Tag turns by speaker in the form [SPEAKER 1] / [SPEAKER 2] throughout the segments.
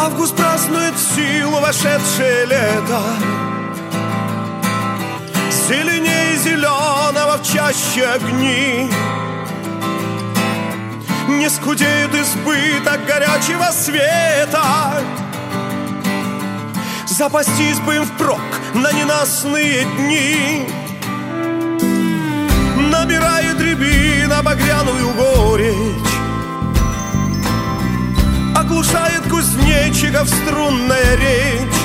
[SPEAKER 1] Август празднует в силу вошедшее лето. Зеленее зеленого в чаще огни. Не скудеет избыток горячего света. Запастись бы им впрок на ненастные дни. Набирает рябина багряную горечь, оглушает кузнечиков струнная речь.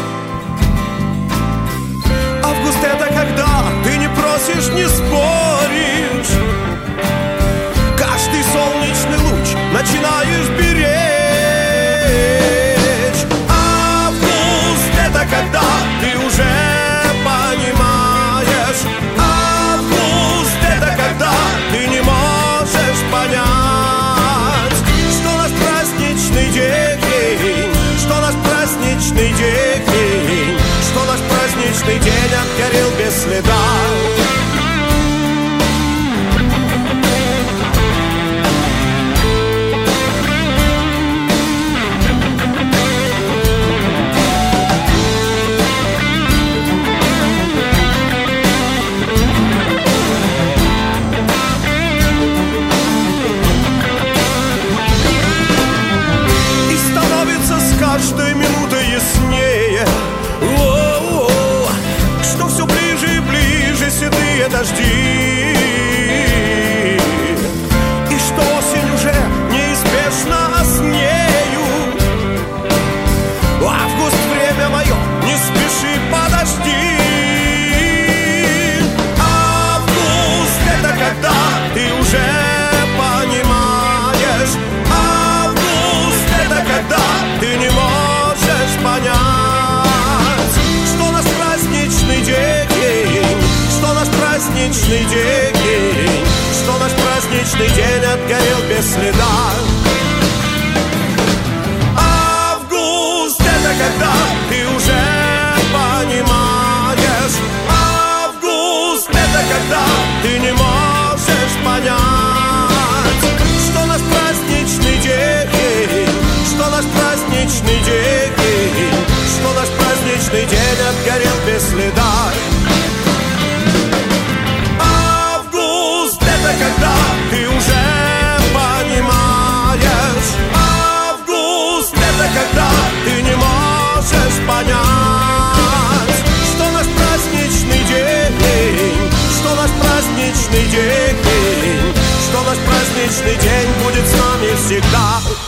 [SPEAKER 1] Август — это когда ты не просишь, не споришь. Каждый солнечный луч начинаешь беречь. Август — это когда ты уже понимаешь. Август — это когда ты не можешь понять, что наш праздничный день, что наш праздничный день, что наш праздничный день отгорел без следа. Каждой минутой яснее, что все ближе и ближе седые дожди, и что осень уже неизбежно оснею. Август — время мое, не спеши, подожди. Август — это когда ты уже понимаешь. Август — это когда ты не можешь понять, что наш праздничный день, что наш праздничный день, что наш праздничный день отгорел без следа. Август — это когда ты уже понимаешь. Август — это когда ты не можешь понять, что наш праздничный день, что наш праздничный день, что наш праздничный день отгорел без следа. Август — это когда ты уже понимаешь. Август — это когда ты не можешь понять, что наш праздничный день, что наш праздничный день, что наш праздничный день будет с нами всегда.